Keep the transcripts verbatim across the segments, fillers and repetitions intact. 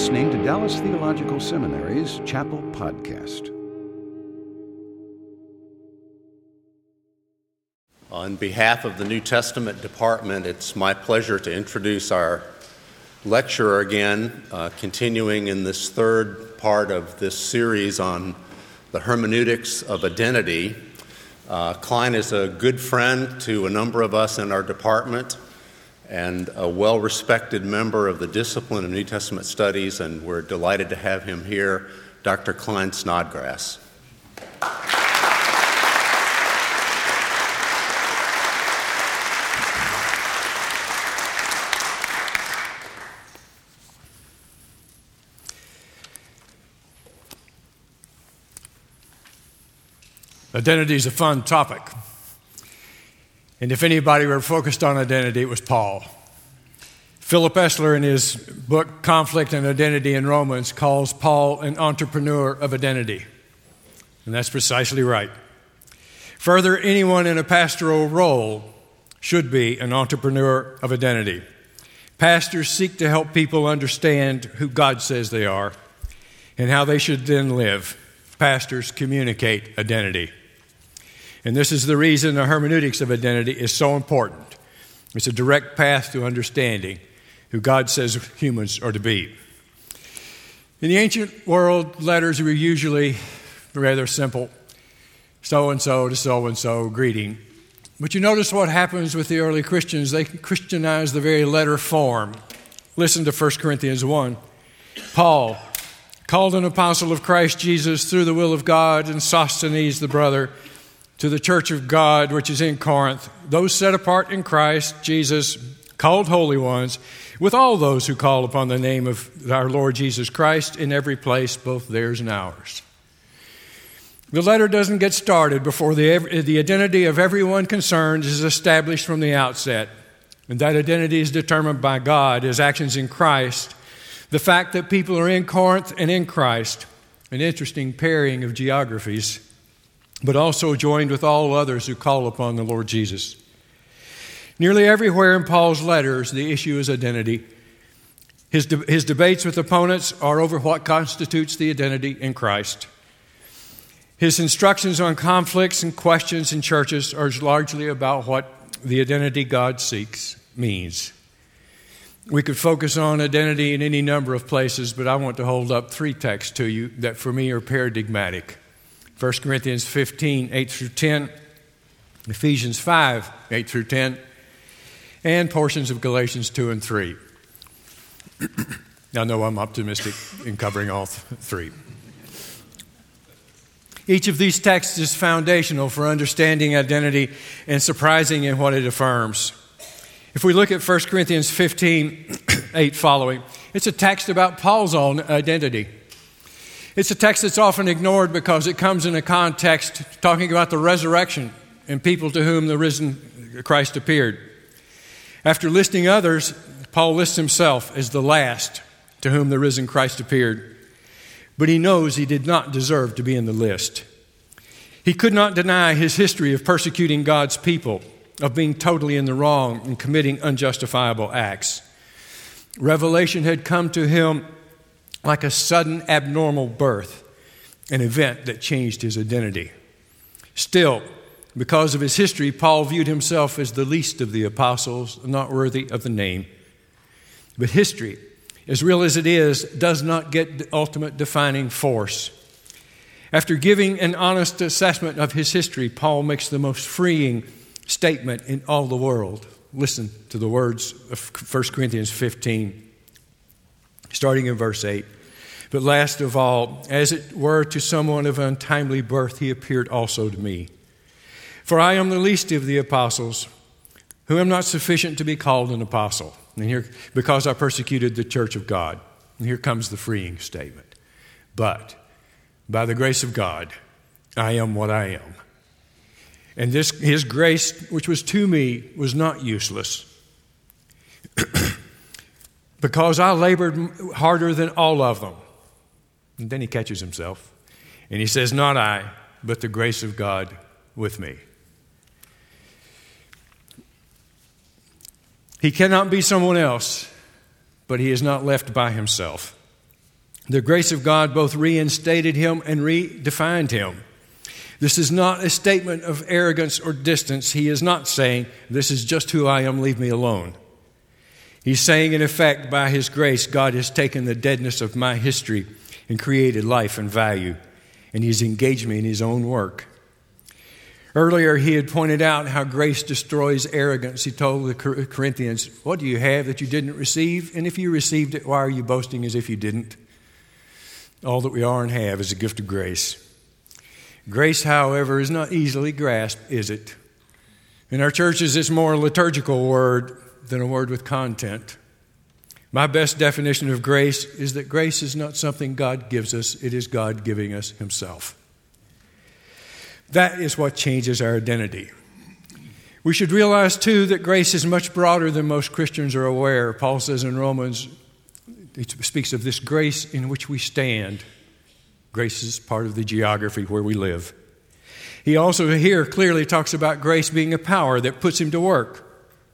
listening to Dallas Theological Seminary's Chapel Podcast. On behalf of the New Testament Department, it's my pleasure to introduce our lecturer again, uh, continuing in this third part of this series on the hermeneutics of identity. Uh, Klein is a good friend to a number of us in our department and a well-respected member of the discipline of New Testament studies, and we're delighted to have him here, Doctor Klein Snodgrass. Identity is a fun topic. And if anybody were focused on identity, it was Paul. Philip Esler, in his book, Conflict and Identity in Romans, calls Paul an entrepreneur of identity. And that's precisely right. Further, anyone in a pastoral role should be an entrepreneur of identity. Pastors seek to help people understand who God says they are and how they should then live. Pastors communicate identity. And this is the reason the hermeneutics of identity is so important. It's a direct path to understanding who God says humans are to be. In the ancient world, letters were usually rather simple. So-and-so to so-and-so, greeting. But you notice what happens with the early Christians. They Christianize the very letter form. Listen to First Corinthians one. Paul, called an apostle of Christ Jesus through the will of God, and Sosthenes the brother, to the church of God which is in Corinth, those set apart in Christ Jesus, called holy ones, with all those who call upon the name of our Lord Jesus Christ in every place, both theirs and ours. The letter doesn't get started before the, the identity of everyone concerned is established from the outset. And that identity is determined by God, His actions in Christ, the fact that people are in Corinth and in Christ, an interesting pairing of geographies, but also joined with all others who call upon the Lord Jesus. Nearly everywhere in Paul's letters, the issue is identity. His, de- his debates with opponents are over what constitutes the identity in Christ. His instructions on conflicts and questions in churches are largely about what the identity God seeks means. We could focus on identity in any number of places, but I want to hold up three texts to you that for me are paradigmatic. First Corinthians fifteen, eight through ten, Ephesians five, eight through ten, and portions of Galatians two and three. I know I'm optimistic in covering all th- three. Each of these texts is foundational for understanding identity and surprising in what it affirms. If we look at First Corinthians fifteen, eight following, it's a text about Paul's own identity. It's a text that's often ignored because it comes in a context talking about the resurrection and people to whom the risen Christ appeared. After listing others, Paul lists himself as the last to whom the risen Christ appeared. But he knows he did not deserve to be in the list. He could not deny his history of persecuting God's people, of being totally in the wrong and committing unjustifiable acts. Revelation had come to him like a sudden abnormal birth, an event that changed his identity. Still, because of his history, Paul viewed himself as the least of the apostles, not worthy of the name. But history, as real as it is, does not get the ultimate defining force. After giving an honest assessment of his history, Paul makes the most freeing statement in all the world. Listen to the words of First Corinthians fifteen, starting in verse eight. But last of all, as it were to someone of untimely birth, he appeared also to me. For I am the least of the apostles, who am not sufficient to be called an apostle. And here, because I persecuted the church of God. And here comes the freeing statement. But by the grace of God, I am what I am. And this, His grace, which was to me, was not useless. Because I labored harder than all of them. And then he catches himself. And he says, not I, but the grace of God with me. He cannot be someone else, but he is not left by himself. The grace of God both reinstated him and redefined him. This is not a statement of arrogance or distance. He is not saying, "This is just who I am, leave me alone." He's saying, in effect, by his grace, God has taken the deadness of my history and created life and value, and he's engaged me in his own work. Earlier, he had pointed out how grace destroys arrogance. He told the Corinthians, "What do you have that you didn't receive? And if you received it, why are you boasting as if you didn't? All that we are and have is a gift of grace." Grace, however, is not easily grasped, is it? In our churches, it's more a liturgical word than a word with content. My best definition of grace is that grace is not something God gives us, it is God giving us himself. That is what changes our identity. We should realize, too, that grace is much broader than most Christians are aware. Paul says in Romans, he speaks of this grace in which we stand. Grace is part of the geography where we live. He also here clearly talks about grace being a power that puts him to work.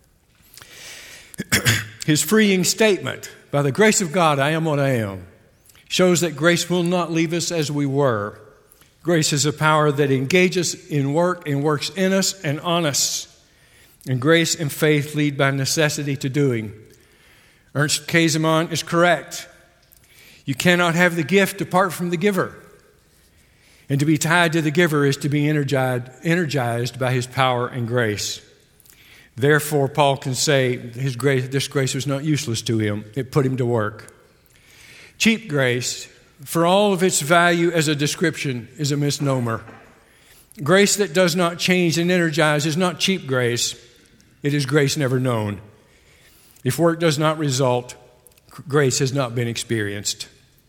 His freeing statement, "By the grace of God, I am what I am," shows that grace will not leave us as we were. Grace is a power that engages in work and works in us and on us. And grace and faith lead by necessity to doing. Ernst Käsemann is correct. You cannot have the gift apart from the giver. And to be tied to the giver is to be energized, energized by his power and grace. Therefore, Paul can say his grace, this grace was not useless to him. It put him to work. Cheap grace, for all of its value as a description, is a misnomer. Grace that does not change and energize is not cheap grace. It is grace never known. If work does not result, grace has not been experienced.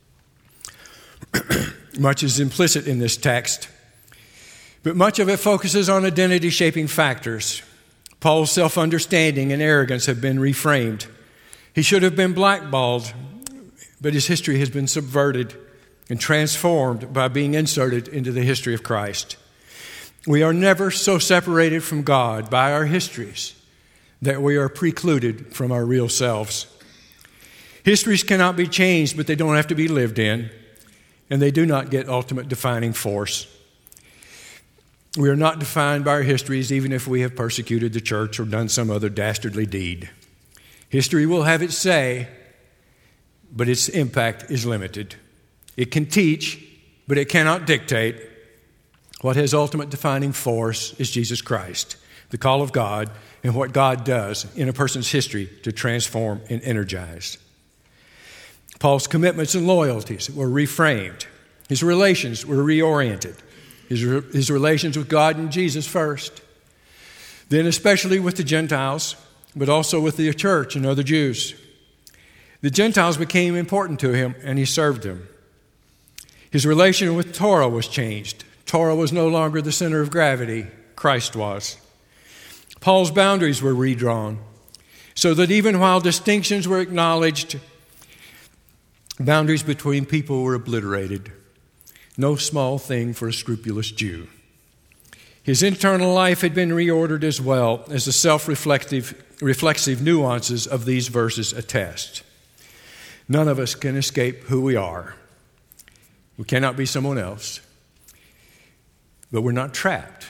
Much is implicit in this text, but much of it focuses on identity-shaping factors. Paul's self-understanding and arrogance have been reframed. He should have been blackballed, but his history has been subverted and transformed by being inserted into the history of Christ. We are never so separated from God by our histories that we are precluded from our real selves. Histories cannot be changed, but they don't have to be lived in, and they do not get ultimate defining force. We are not defined by our histories, even if we have persecuted the church or done some other dastardly deed. History will have its say, but its impact is limited. It can teach, but it cannot dictate. What has ultimate defining force is Jesus Christ, the call of God, and what God does in a person's history to transform and energize. Paul's commitments and loyalties were reframed. His relations were reoriented. His, his relations with God and Jesus first, then especially with the Gentiles, but also with the church and other Jews. The Gentiles became important to him, and he served them. His relation with Torah was changed. Torah was no longer the center of gravity. Christ was. Paul's boundaries were redrawn, so that even while distinctions were acknowledged, boundaries between people were obliterated. No small thing for a scrupulous Jew. His internal life had been reordered as well, as the self-reflective reflexive nuances of these verses attest. None of us can escape who we are. We cannot be someone else. But we're not trapped.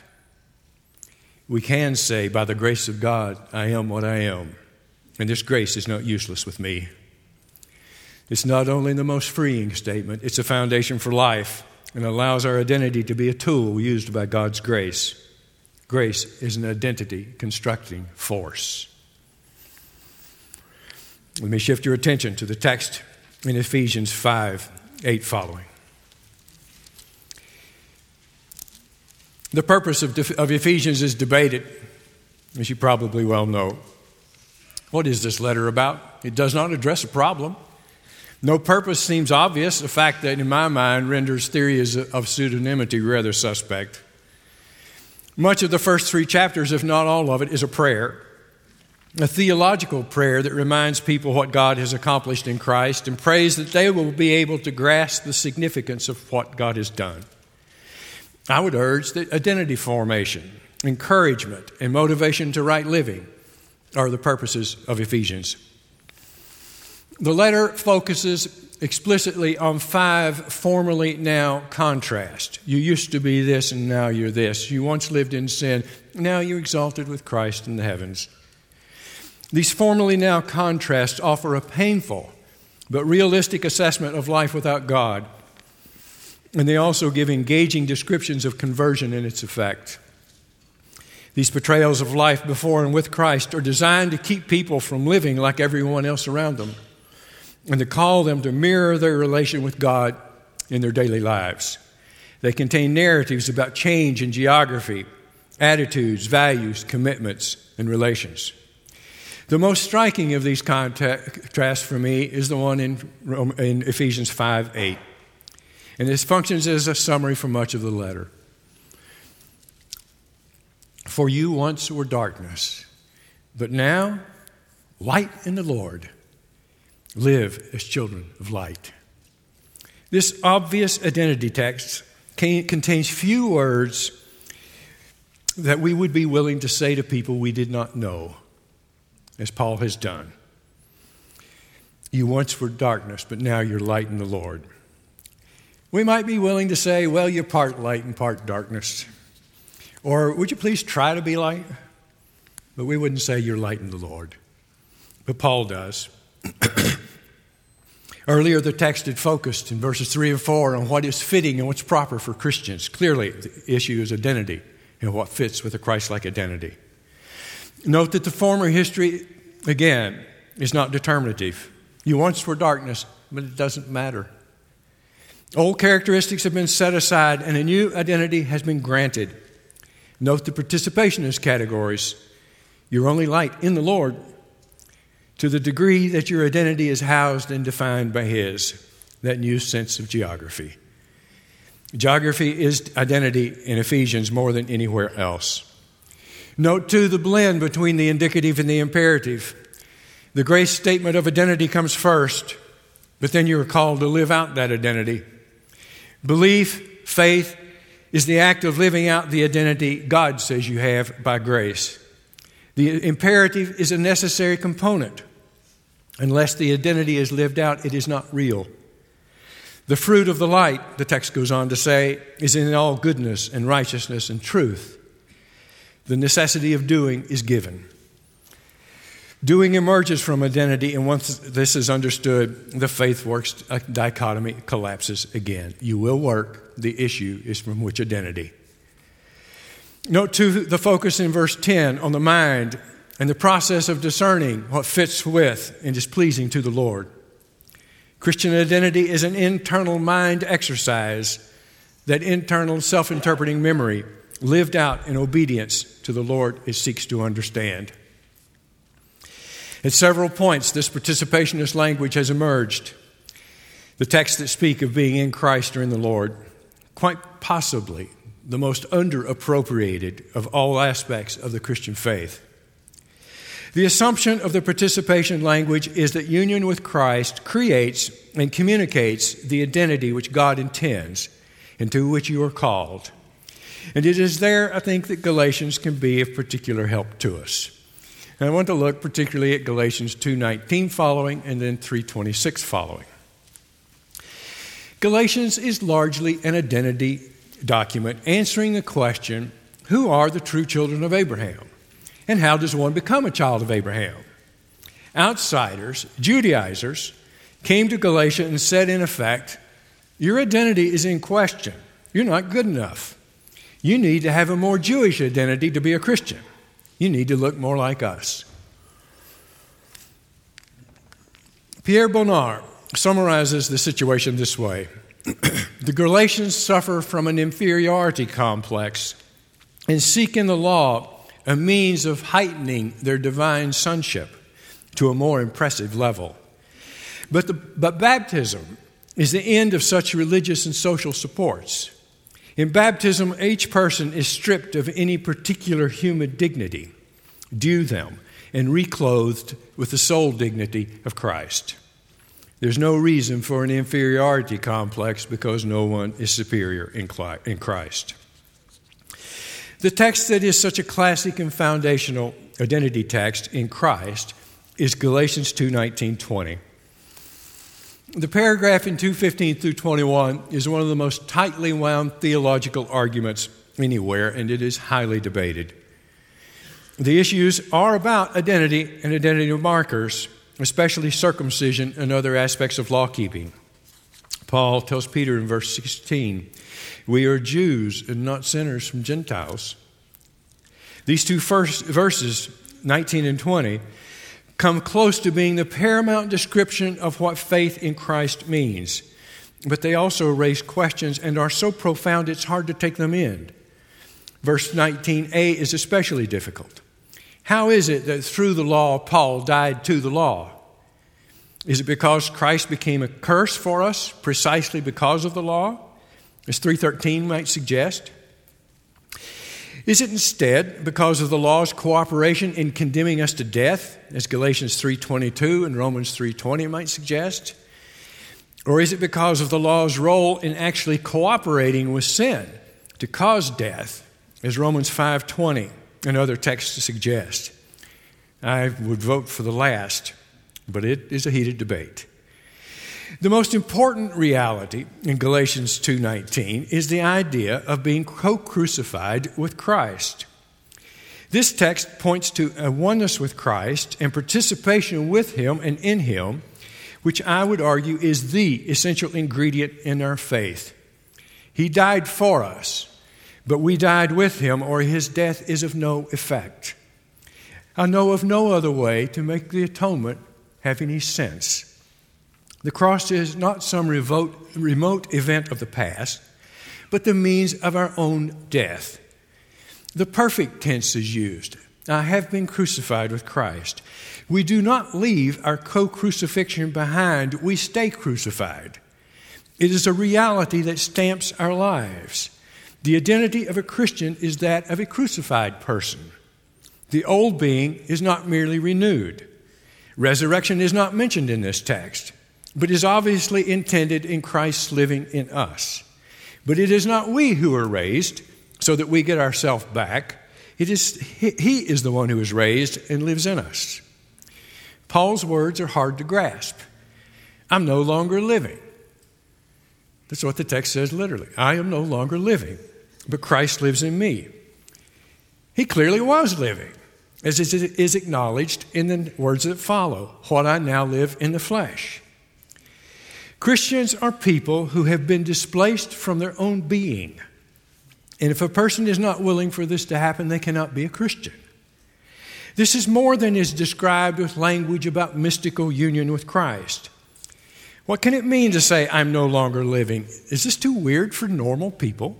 We can say, by the grace of God, I am what I am. And this grace is not useless with me. It's not only the most freeing statement, it's a foundation for life and allows our identity to be a tool used by God's grace. Grace is an identity constructing force. Let me shift your attention to the text in Ephesians five, eight following. The purpose of, of Ephesians is debated, as you probably well know. What is this letter about? It does not address a problem. No purpose seems obvious, a fact that in my mind renders theories of pseudonymity rather suspect. Much of the first three chapters, if not all of it, is a prayer, a theological prayer that reminds people what God has accomplished in Christ and prays that they will be able to grasp the significance of what God has done. I would urge that identity formation, encouragement, and motivation to right living are the purposes of Ephesians. The letter focuses explicitly on five formerly now contrasts. You used to be this and now you're this. You once lived in sin, now you're exalted with Christ in the heavens. These formerly now contrasts offer a painful but realistic assessment of life without God, and they also give engaging descriptions of conversion and its effect. These portrayals of life before and with Christ are designed to keep people from living like everyone else around them, and to call them to mirror their relation with God in their daily lives. They contain narratives about change in geography, attitudes, values, commitments, and relations. The most striking of these contrasts for me is the one in, in Ephesians five eight. And this functions as a summary for much of the letter. For you once were darkness, but now light in the Lord. Live as children of light. This obvious identity text contains few words that we would be willing to say to people we did not know, as Paul has done. You once were darkness, but now you're light in the Lord. We might be willing to say, well, you're part light and part darkness. Or would you please try to be light? But we wouldn't say you're light in the Lord. But Paul does. Earlier, the text had focused in verses three and four on what is fitting and what's proper for Christians. Clearly, the issue is identity and what fits with a Christ-like identity. Note that the former history, again, is not determinative. You once were darkness, but it doesn't matter. Old characteristics have been set aside and a new identity has been granted. Note the participationist categories. You're only light in the Lord to the degree that your identity is housed and defined by His, that new sense of geography. Geography is identity in Ephesians more than anywhere else. Note, too, the blend between the indicative and the imperative. The grace statement of identity comes first, but then you're called to live out that identity. Belief, faith, is the act of living out the identity God says you have by grace. The imperative is a necessary component. Unless the identity is lived out, it is not real. The fruit of the light, the text goes on to say, is in all goodness and righteousness and truth. The necessity of doing is given. Doing emerges from identity, and once this is understood, the faith works dichotomy collapses again. You will work. The issue is from which identity. Note, too, the focus in verse ten on the mind and the process of discerning what fits with and is pleasing to the Lord. Christian identity is an internal mind exercise, that internal self-interpreting memory lived out in obedience to the Lord it seeks to understand. At several points, this participationist language has emerged. The texts that speak of being in Christ or in the Lord, quite possibly the most under-appropriated of all aspects of the Christian faith. The assumption of the participation language is that union with Christ creates and communicates the identity which God intends and to which you are called. And it is there, I think, that Galatians can be of particular help to us. And I want to look particularly at Galatians two nineteen following and then three twenty-six following. Galatians is largely an identity document answering the question, who are the true children of Abraham? And how does one become a child of Abraham? Outsiders, Judaizers, came to Galatia and said, in effect, your identity is in question. You're not good enough. You need to have a more Jewish identity to be a Christian. You need to look more like us. Pierre Bonnard summarizes the situation this way. The Galatians suffer from an inferiority complex and seek in the law a means of heightening their divine sonship to a more impressive level. But, the, but baptism is the end of such religious and social supports. In baptism, each person is stripped of any particular human dignity due them and reclothed with the sole dignity of Christ. There's no reason for an inferiority complex because no one is superior in Christ. The text that is such a classic and foundational identity text in Christ is Galatians two nineteen twenty. The paragraph in two fifteen through twenty-one is one of the most tightly wound theological arguments anywhere, and it is highly debated. The issues are about identity and identity markers, especially circumcision and other aspects of law keeping. Paul tells Peter in verse sixteen, "We are Jews and not sinners from Gentiles." These two first verses, nineteen and twenty, come close to being the paramount description of what faith in Christ means. But they also raise questions and are so profound it's hard to take them in. Verse nineteen a is especially difficult. How is it that through the law Paul died to the law? Is it because Christ became a curse for us precisely because of the law, as three thirteen might suggest? Is it instead because of the law's cooperation in condemning us to death, as Galatians three twenty-two and Romans three twenty might suggest? Or is it because of the law's role in actually cooperating with sin to cause death, as Romans five twenty and other texts suggest? I would vote for the last, but it is a heated debate. The most important reality in Galatians two nineteen is the idea of being co-crucified with Christ. This text points to a oneness with Christ and participation with Him and in Him, which I would argue is the essential ingredient in our faith. He died for us, but we died with Him, or His death is of no effect. I know of no other way to make the atonement have any sense. The cross is not some remote, remote event of the past, but the means of our own death. The perfect tense is used. I have been crucified with Christ. We do not leave our co-crucifixion behind. We stay crucified. It is a reality that stamps our lives. The identity of a Christian is that of a crucified person. The old being is not merely renewed. Resurrection is not mentioned in this text, but is obviously intended in Christ's living in us. But it is not we who are raised so that we get ourselves back. It is He is the one who is raised and lives in us. Paul's words are hard to grasp. I'm no longer living. That's what the text says literally. I am no longer living, but Christ lives in me. He clearly was living, as is acknowledged in the words that follow, what I now live in the flesh. Christians are people who have been displaced from their own being. And if a person is not willing for this to happen, they cannot be a Christian. This is more than is described with language about mystical union with Christ. What can it mean to say, I'm no longer living? Is this too weird for normal people?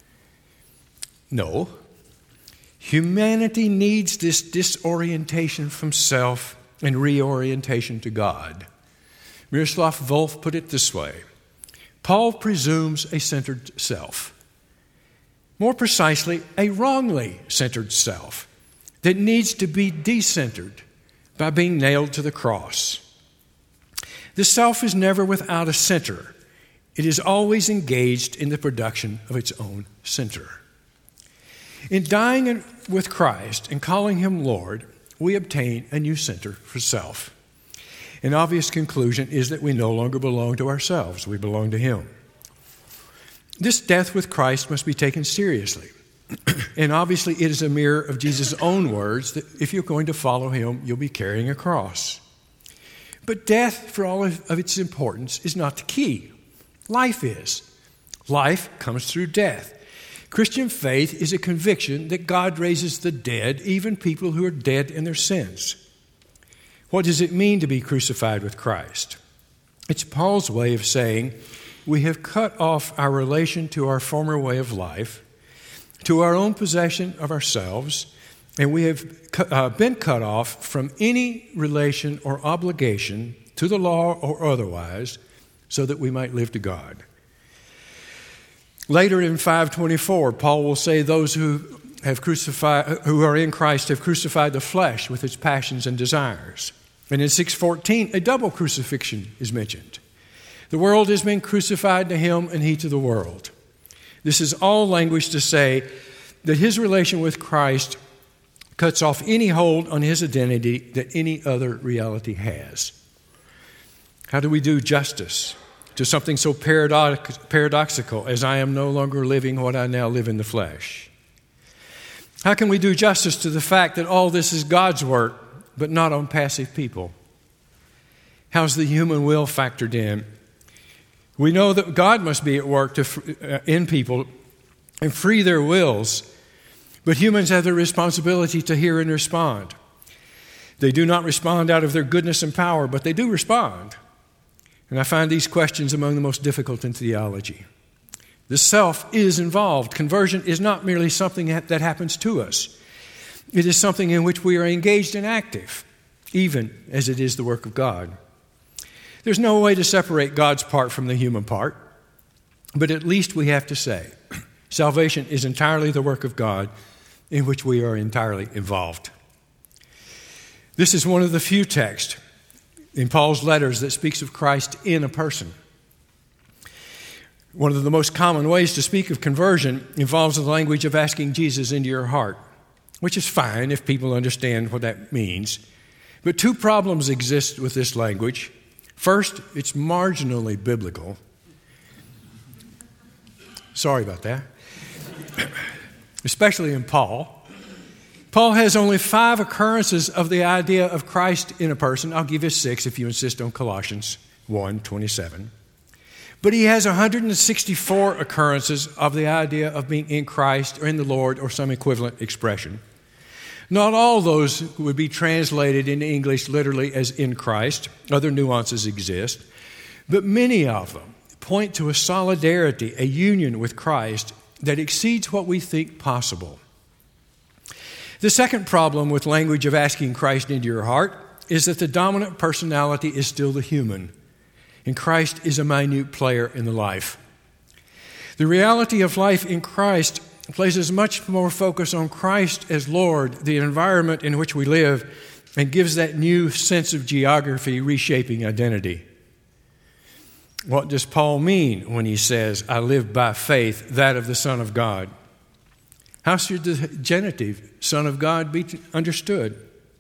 No. Humanity needs this disorientation from self and reorientation to God. Miroslav Volf put it this way: Paul presumes a centered self. More precisely, a wrongly centered self that needs to be decentered by being nailed to the cross. The self is never without a center. It is always engaged in the production of its own center. In dying with Christ and calling Him Lord, we obtain a new center for self. An obvious conclusion is that we no longer belong to ourselves. We belong to Him. This death with Christ must be taken seriously. And obviously it is a mirror of Jesus' own words that if you're going to follow Him, you'll be carrying a cross. But death, for all of, of its importance, is not the key. Life is. Life comes through death. Christian faith is a conviction that God raises the dead, even people who are dead in their sins. What does it mean to be crucified with Christ? It's Paul's way of saying we have cut off our relation to our former way of life, to our own possession of ourselves, and we have uh, been cut off from any relation or obligation to the law or otherwise, so that we might live to God. Later in five twenty-four, Paul will say those who have crucified, who are in Christ have crucified the flesh with its passions and desires. And in six fourteen, a double crucifixion is mentioned. The world has been crucified to him and he to the world. This is all language to say that his relation with Christ cuts off any hold on his identity that any other reality has. How do we do justice to something so paradox- paradoxical as I am no longer living what I now live in the flesh? How can we do justice to the fact that all this is God's work, but not on passive people? How's the human will factored in? We know that God must be at work to, uh, in people and free their wills, but humans have the responsibility to hear and respond. They do not respond out of their goodness and power, but they do respond. And I find these questions among the most difficult in theology. The self is involved. Conversion is not merely something that happens to us. It is something in which we are engaged and active, even as it is the work of God. There's no way to separate God's part from the human part, but at least we have to say, salvation is entirely the work of God in which we are entirely involved. This is one of the few texts in Paul's letters that speaks of Christ in a person. One of the most common ways to speak of conversion involves the language of asking Jesus into your heart, which is fine if people understand what that means. But two problems exist with this language. First, it's marginally biblical. Sorry about that. Especially in Paul. Paul has only five occurrences of the idea of Christ in a person. I'll give you six if you insist on Colossians one twenty-seven. But he has one hundred sixty-four occurrences of the idea of being in Christ or in the Lord or some equivalent expression. Not all those would be translated into English literally as in Christ. Other nuances exist. But many of them point to a solidarity, a union with Christ that exceeds what we think possible. The second problem with language of asking Christ into your heart is that the dominant personality is still the human, and Christ is a minute player in the life. The reality of life in Christ places much more focus on Christ as Lord, the environment in which we live, and gives that new sense of geography reshaping identity. What does Paul mean when he says, I live by faith, that of the Son of God? How should the genitive Son of God be understood?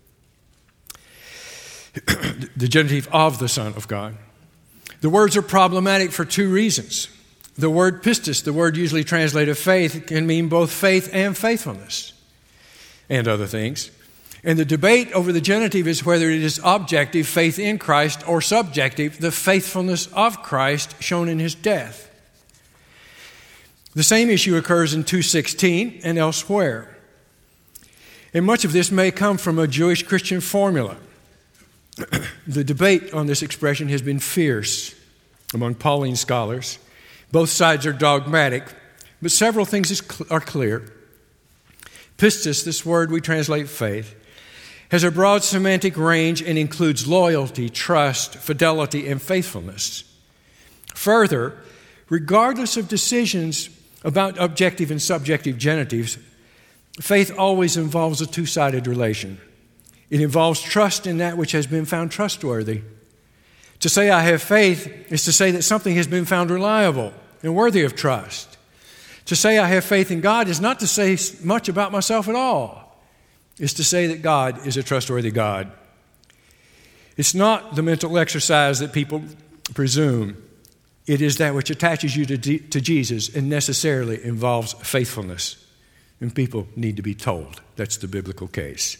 The genitive of the Son of God. The words are problematic for two reasons. The word pistis, the word usually translated faith, can mean both faith and faithfulness and other things. And the debate over the genitive is whether it is objective, faith in Christ, or subjective, the faithfulness of Christ shown in his death. The same issue occurs in two sixteen and elsewhere. And much of this may come from a Jewish Christian formula. The debate on this expression has been fierce among Pauline scholars. Both sides are dogmatic, but several things is cl- are clear. Pistis, this word we translate faith, has a broad semantic range and includes loyalty, trust, fidelity, and faithfulness. Further, regardless of decisions about objective and subjective genitives, faith always involves a two-sided relation. It involves trust in that which has been found trustworthy. To say I have faith is to say that something has been found reliable and worthy of trust. To say I have faith in God is not to say much about myself at all. It's to say that God is a trustworthy God. It's not the mental exercise that people presume. It is that which attaches you to, to Jesus and necessarily involves faithfulness. And people need to be told. That's the biblical case.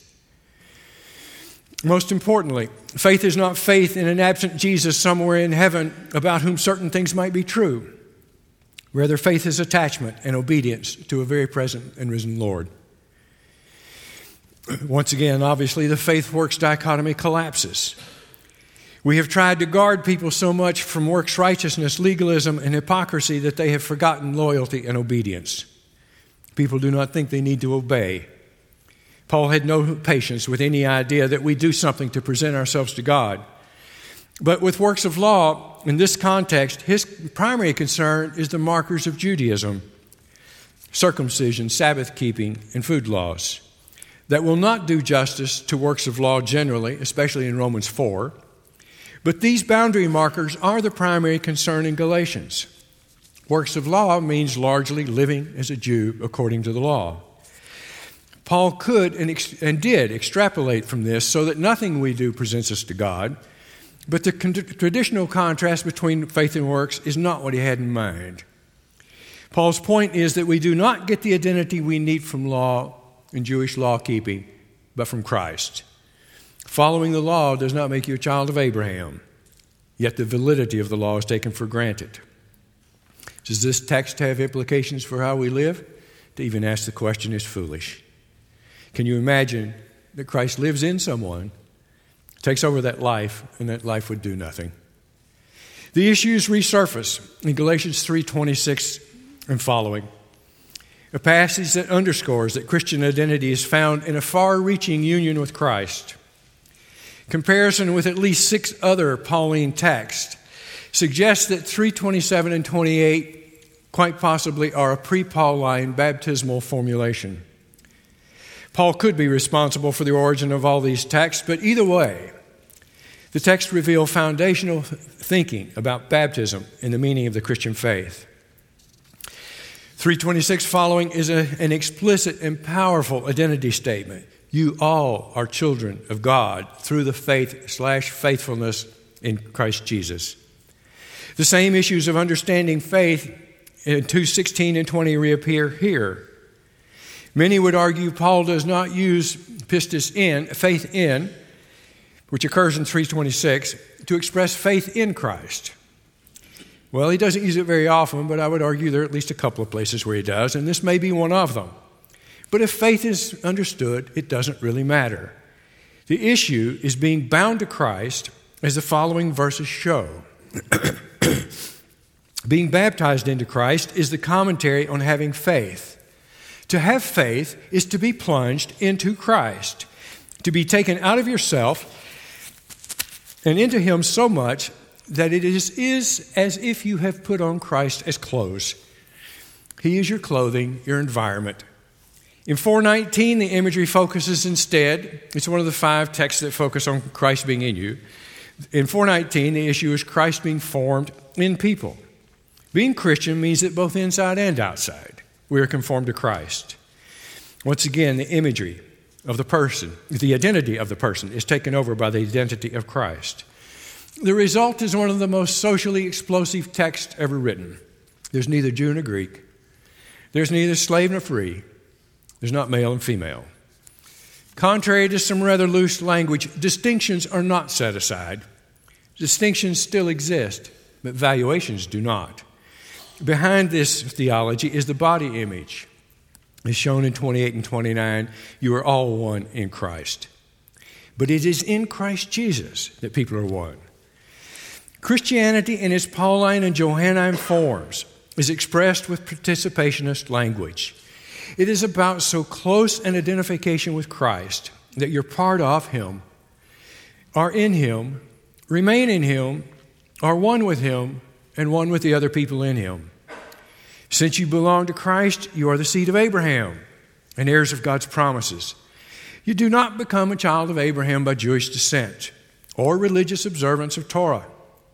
Most importantly, faith is not faith in an absent Jesus somewhere in heaven about whom certain things might be true. Rather, faith is attachment and obedience to a very present and risen Lord. Once again, obviously, the faith-works dichotomy collapses. We have tried to guard people so much from works righteousness, legalism, and hypocrisy that they have forgotten loyalty and obedience. People do not think they need to obey. Paul had no patience with any idea that we do something to present ourselves to God. But with works of law, in this context, his primary concern is the markers of Judaism, circumcision, Sabbath keeping, and food laws that will not do justice to works of law generally, especially in Romans four. But these boundary markers are the primary concern in Galatians. Works of law means largely living as a Jew according to the law. Paul could and, ex- and did extrapolate from this so that nothing we do presents us to God, But the con- traditional contrast between faith and works is not what he had in mind. Paul's point is that we do not get the identity we need from law and Jewish law keeping, but from Christ. Following the law does not make you a child of Abraham, yet the validity of the law is taken for granted. Does this text have implications for how we live? To even ask the question is foolish. Can you imagine that Christ lives in someone, takes over that life, and that life would do nothing? The issues resurface in Galatians three twenty-six and following, a passage that underscores that Christian identity is found in a far-reaching union with Christ. Comparison with at least six other Pauline texts suggests that three twenty-seven and twenty-eight quite possibly are a pre-Pauline baptismal formulation. Paul could be responsible for the origin of all these texts, but either way, the texts reveal foundational thinking about baptism and the meaning of the Christian faith. three twenty-six following is a, an explicit and powerful identity statement. You all are children of God through the faith slash faithfulness in Christ Jesus. The same issues of understanding faith in two sixteen and twenty reappear here. Many would argue Paul does not use pistis in, faith in, which occurs in three twenty-six, to express faith in Christ. Well, he doesn't use it very often, but I would argue there are at least a couple of places where he does, and this may be one of them. But if faith is understood, it doesn't really matter. The issue is being bound to Christ, as the following verses show. Being baptized into Christ is the commentary on having faith. To have faith is to be plunged into Christ, to be taken out of yourself and into Him so much that it is, is as if you have put on Christ as clothes. He is your clothing, your environment. In four nineteen, the imagery focuses instead, it's one of the five texts that focus on Christ being in you. In four nineteen, the issue is Christ being formed in people. Being Christian means that both inside and outside, we are conformed to Christ. Once again, the imagery of the person, the identity of the person is taken over by the identity of Christ. The result is one of the most socially explosive texts ever written. There's neither Jew nor Greek. There's neither slave nor free. There's not male and female. Contrary to some rather loose language, distinctions are not set aside. Distinctions still exist, but valuations do not. Behind this theology is the body image. As shown in twenty-eight and twenty-nine, you are all one in Christ. But it is in Christ Jesus that people are one. Christianity in its Pauline and Johannine forms is expressed with participationist language. It is about so close an identification with Christ that you're part of Him, are in Him, remain in Him, are one with Him, and one with the other people in Him. Since you belong to Christ, you are the seed of Abraham and heirs of God's promises. You do not become a child of Abraham by Jewish descent or religious observance of Torah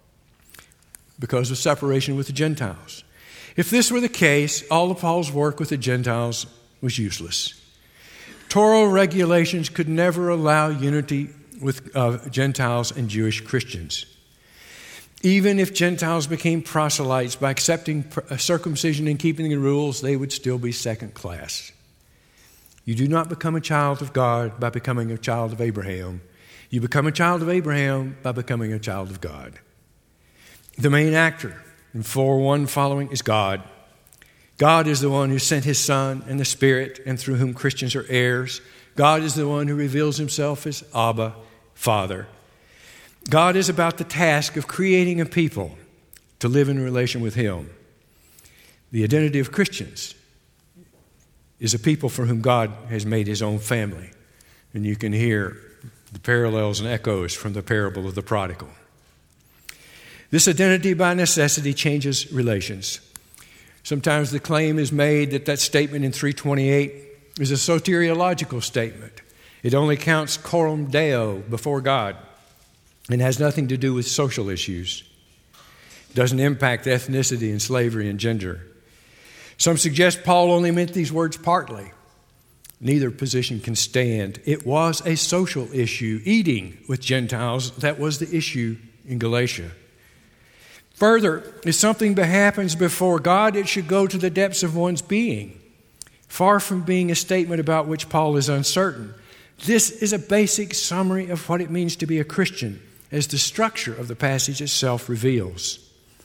because of separation with the Gentiles. If this were the case, all of Paul's work with the Gentiles was useless. Torah regulations could never allow unity with uh, Gentiles and Jewish Christians. Even if Gentiles became proselytes by accepting circumcision and keeping the rules, they would still be second class. You do not become a child of God by becoming a child of Abraham. You become a child of Abraham by becoming a child of God. The main actor in four one following is God. God is the one who sent His Son and the Spirit, and through whom Christians are heirs. God is the one who reveals Himself as Abba, Father. God is about the task of creating a people to live in relation with Him. The identity of Christians is a people for whom God has made His own family. And you can hear the parallels and echoes from the parable of the prodigal. This identity by necessity changes relations. Sometimes the claim is made that that statement in three twenty-eight is a soteriological statement. It only counts coram Deo before God and has nothing to do with social issues. It doesn't impact ethnicity and slavery and gender. Some suggest Paul only meant these words partly. Neither position can stand. It was a social issue. Eating with Gentiles, that was the issue in Galatia. Further, if something happens before God, it should go to the depths of one's being, far from being a statement about which Paul is uncertain. This is a basic summary of what it means to be a Christian, as the structure of the passage itself reveals.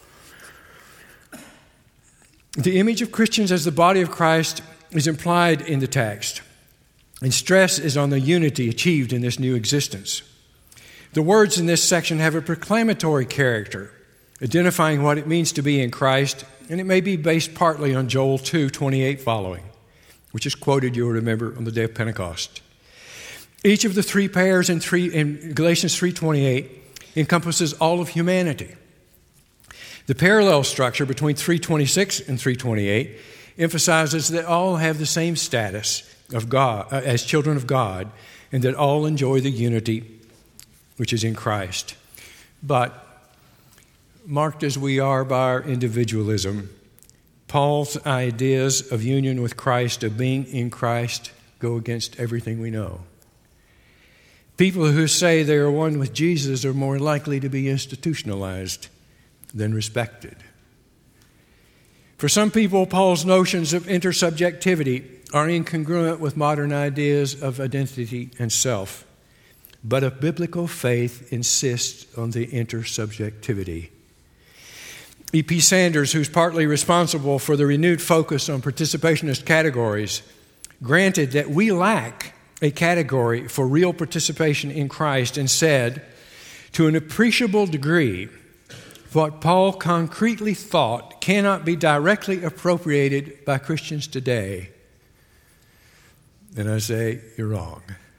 The image of Christians as the body of Christ is implied in the text, and stress is on the unity achieved in this new existence. The words in this section have a proclamatory character, identifying what it means to be in Christ, and it may be based partly on Joel two twenty-eight following, which is quoted, you'll remember, on the day of Pentecost. Each of the three pairs in, three, in Galatians three twenty-eight encompasses all of humanity. The parallel structure between three twenty-six and three twenty-eight emphasizes that all have the same status of God uh, as children of God, and that all enjoy the unity which is in Christ. But marked as we are by our individualism, Paul's ideas of union with Christ, of being in Christ, go against everything we know. People who say they are one with Jesus are more likely to be institutionalized than respected. For some people, Paul's notions of intersubjectivity are incongruent with modern ideas of identity and self. But a biblical faith insists on the intersubjectivity. E P Sanders, who's partly responsible for the renewed focus on participationist categories, granted that we lack a category for real participation in Christ and said, to an appreciable degree, what Paul concretely thought cannot be directly appropriated by Christians today. And I say, you're wrong.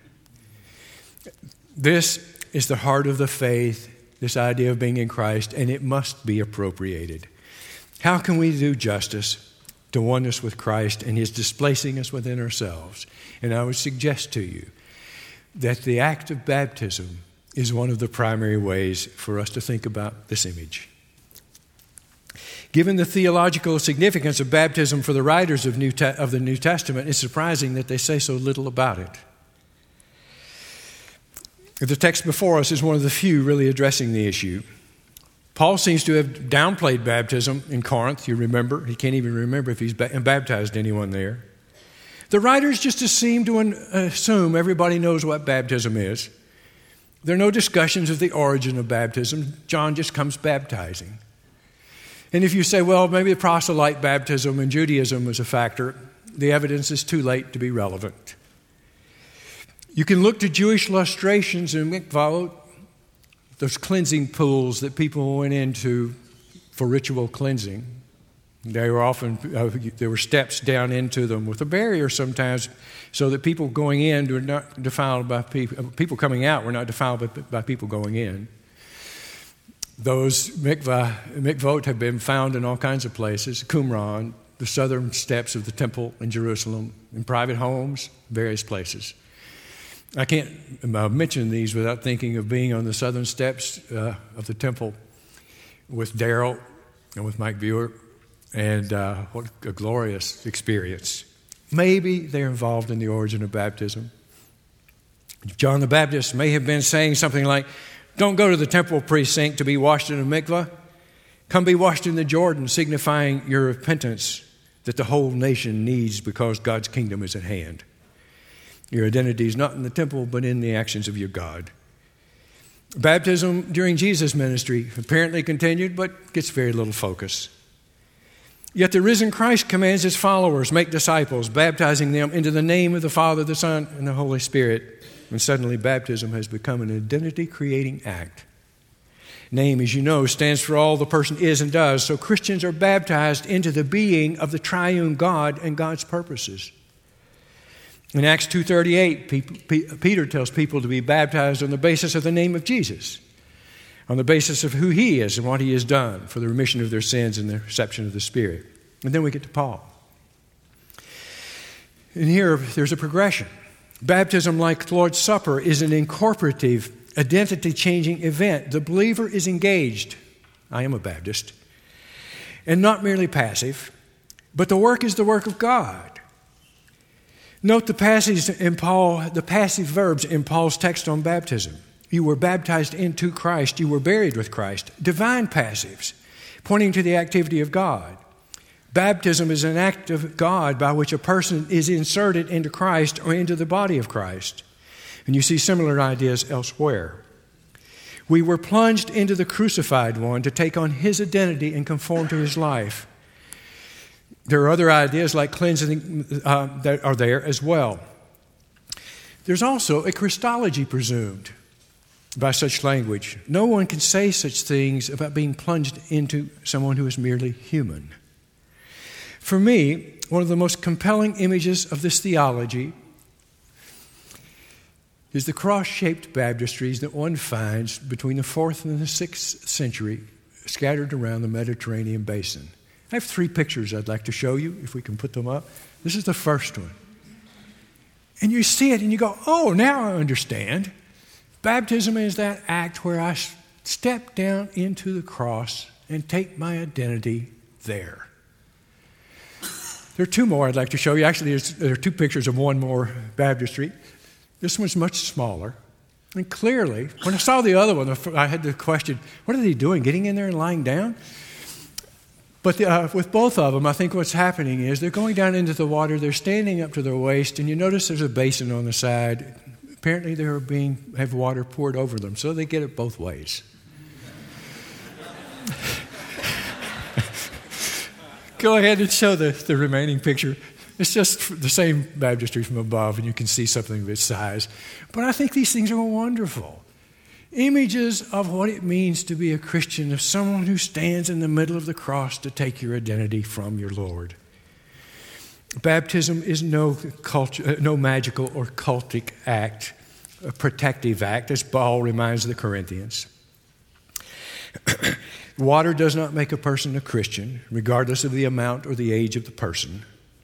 This is the heart of the faith, this idea of being in Christ, and it must be appropriated. How can we do justice to oneness with Christ and His displacing us within ourselves? And I would suggest to you that the act of baptism is one of the primary ways for us to think about this image. Given the theological significance of baptism for the writers of, New Te- of the New Testament, it's surprising that they say so little about it. The text before us is one of the few really addressing the issue. Paul seems to have downplayed baptism in Corinth. You remember? He can't even remember if he's baptized anyone there. The writers just seem to assume everybody knows what baptism is. There are no discussions of the origin of baptism. John just comes baptizing. And if you say, well, maybe the proselyte baptism in Judaism was a factor, the evidence is too late to be relevant. You can look to Jewish illustrations in mikvahot, those cleansing pools that people went into for ritual cleansing. They were often, uh, there were steps down into them with a barrier sometimes so that people going in were not defiled by people, people coming out were not defiled by, by people going in. Those mikvah, mikvahot have been found in all kinds of places, Qumran, the southern steps of the temple in Jerusalem, in private homes, various places. I can't uh, mention these without thinking of being on the southern steps uh, of the temple with Daryl and with Mike Buer, and uh, what a glorious experience. Maybe they're involved in the origin of baptism. John the Baptist may have been saying something like, don't go to the temple precinct to be washed in a mikvah. Come be washed in the Jordan, signifying your repentance that the whole nation needs because God's kingdom is at hand. Your identity is not in the temple, but in the actions of your God. Baptism during Jesus' ministry apparently continued, but gets very little focus. Yet the risen Christ commands His followers, make disciples, baptizing them into the name of the Father, the Son, and the Holy Spirit. And suddenly baptism has become an identity-creating act. Name, as you know, stands for all the person is and does. So Christians are baptized into the being of the triune God and God's purposes. In Acts two thirty-eight, Peter tells people to be baptized on the basis of the name of Jesus, on the basis of who He is and what He has done for the remission of their sins and the reception of the Spirit. And then we get to Paul. And here there's a progression. Baptism, like the Lord's Supper, is an incorporative, identity-changing event. The believer is engaged. I am a Baptist. And not merely passive, but the work is the work of God. Note the passage in Paul, the passive verbs in Paul's text on baptism. You were baptized into Christ. You were buried with Christ. Divine passives, pointing to the activity of God. Baptism is an act of God by which a person is inserted into Christ or into the body of Christ. And you see similar ideas elsewhere. We were plunged into the crucified one to take on his identity and conform to his life. There are other ideas like cleansing uh, that are there as well. There's also a Christology presumed by such language. No one can say such things about being plunged into someone who is merely human. For me, one of the most compelling images of this theology is the cross-shaped baptistries that one finds between the fourth and the sixth century scattered around the Mediterranean basin. I have three pictures I'd like to show you, if we can put them up. This is the first one. And you see it and you go, oh, now I understand. Baptism is that act where I step down into the cross and take my identity there. There are two more I'd like to show you. Actually, there are two pictures of one more baptistry. This one's much smaller. And clearly, when I saw the other one, I had the question, what are they doing, getting in there and lying down? But the, uh, with both of them, I think what's happening is they're going down into the water, they're standing up to their waist, and you notice there's a basin on the side. Apparently they're being have water poured over them, so they get it both ways. Go ahead and show the, the remaining picture. It's just the same baptistry from above, and you can see something of its size. But I think these things are wonderful. Images of what it means to be a Christian, of someone who stands in the middle of the cross to take your identity from your Lord. Baptism is no, culture, no magical or cultic act, a protective act, as Paul reminds the Corinthians. Water does not make a person a Christian, regardless of the amount or the age of the person.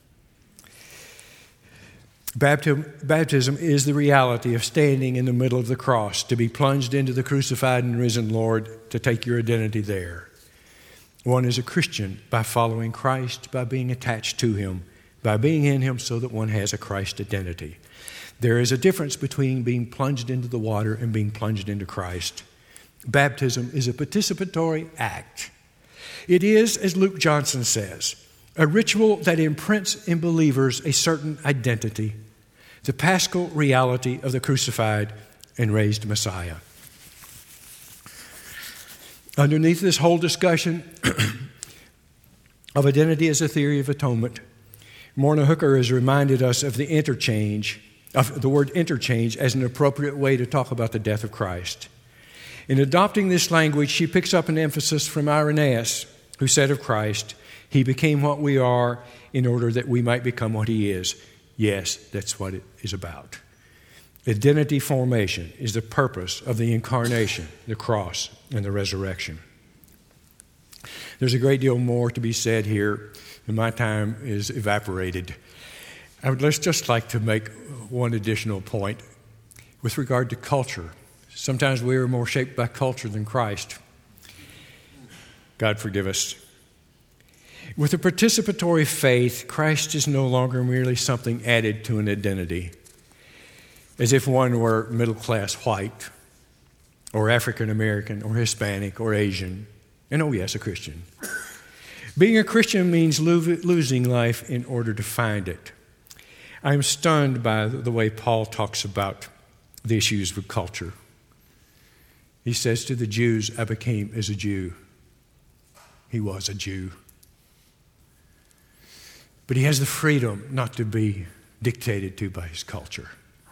Baptism, baptism is the reality of standing in the middle of the cross, to be plunged into the crucified and risen Lord, to take your identity there. One is a Christian by following Christ, by being attached to Him, by being in Him so that one has a Christ identity. There is a difference between being plunged into the water and being plunged into Christ. Baptism is a participatory act. It is, as Luke Johnson says, a ritual that imprints in believers a certain identity, the paschal reality of the crucified and raised Messiah. Underneath this whole discussion of identity as a theory of atonement, Morna Hooker has reminded us of the interchange, of the word interchange as an appropriate way to talk about the death of Christ. In adopting this language, she picks up an emphasis from Irenaeus, who said of Christ, He became what we are in order that we might become what He is. Yes, that's what it is about. Identity formation is the purpose of the incarnation, the cross, and the resurrection. There's a great deal more to be said here, and my time is evaporated. I would just like to make one additional point with regard to culture. Sometimes we are more shaped by culture than Christ. God forgive us. With a participatory faith, Christ is no longer merely something added to an identity, as if one were middle-class white, or African-American, or Hispanic, or Asian, and oh yes, a Christian. Being a Christian means lo- losing life in order to find it. I'm stunned by the way Paul talks about the issues of culture. He says to the Jews, I became as a Jew. He was a Jew. But he has the freedom not to be dictated to by his culture.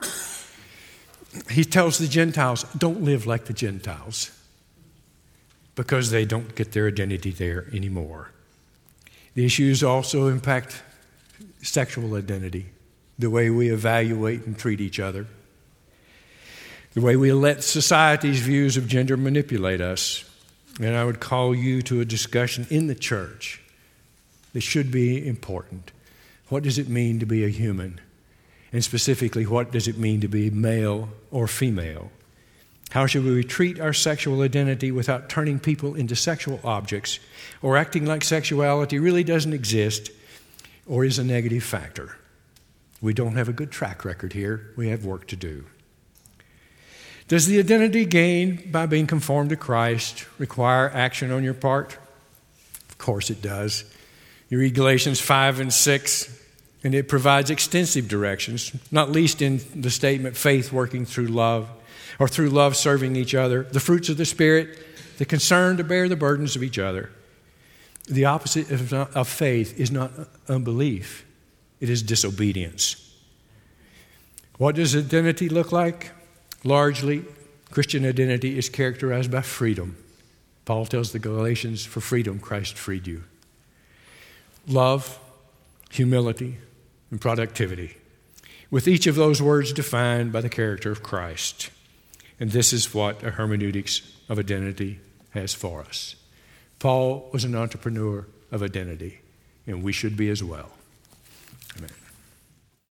He tells the Gentiles, don't live like the Gentiles, because they don't get their identity there anymore. The issues also impact sexual identity, the way we evaluate and treat each other, the way we let society's views of gender manipulate us. And I would call you to a discussion in the church that should be important. What does it mean to be a human? And specifically, what does it mean to be male or female? How should we treat our sexual identity without turning people into sexual objects or acting like sexuality really doesn't exist or is a negative factor? We don't have a good track record here. We have work to do. Does the identity gained by being conformed to Christ require action on your part? Of course it does. You read Galatians five and six, and it provides extensive directions, not least in the statement, faith working through love, or through love serving each other, the fruits of the Spirit, the concern to bear the burdens of each other. The opposite of, not, of faith is not unbelief. It is disobedience. What does identity look like? Largely, Christian identity is characterized by freedom. Paul tells the Galatians, for freedom Christ freed you. Love, humility, and productivity, with each of those words defined by the character of Christ. And this is what a hermeneutics of identity has for us. Paul was an entrepreneur of identity, and we should be as well. Amen.